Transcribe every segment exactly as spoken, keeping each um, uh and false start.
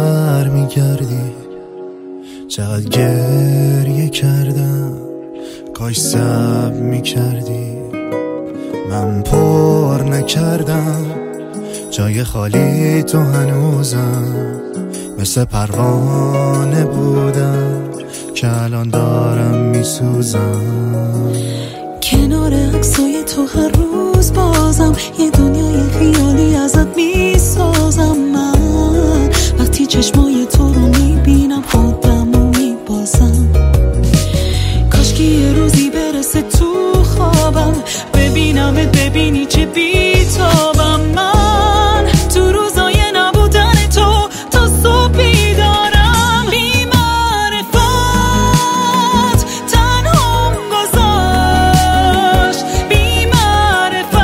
بر میگردی، چقدر گریه کردم کاش صبر میکردی. من پر نکردم جای خالی تو هنوزم، مثل پروانه بودم که الان دارم میسوزم. کنار عکسای تو هر روز بازم یه دنیای خیالی ازت میسازم. من وقتی چشمای تو رو میبینم خودم رو میبازم. کاشکی یه روزی برسه تو خوابم ببینمت، ببینی چه بیتابم. من تو روزای نبودن تو تا صبح بیدارم. بی معرفت تنهام گذاشت، بی معرفت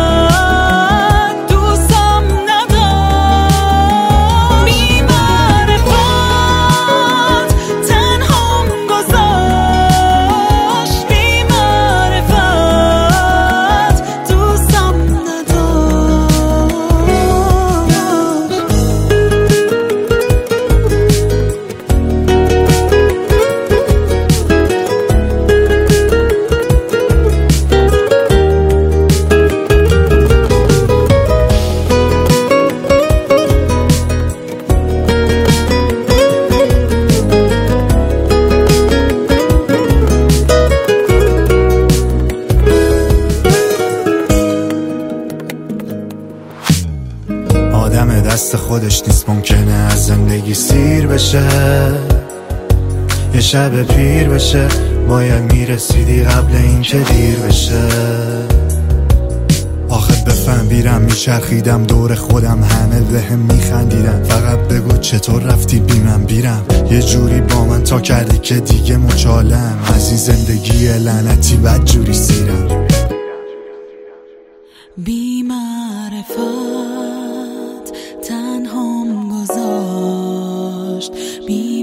دوستم نداشت. بی معرفت تنهام گذاشت، بی معرفت دوستم نداشت. آدم دست خودش نیست، ممکنه از زندگی سیر بشه، یه شب پیر بشه. باید میرسیدی قبل این که دیر بشه. آخه بفهم بیرم میچرخیدم دور خودم، همه بهم میخندیدن. فقط بگو چطور رفتی بی من بیرم، یه جوری با من تا کردی که دیگه مچالم. از این زندگی لعنتی بد جوری سیرم. بی معرفت تنهام گذاشت، بی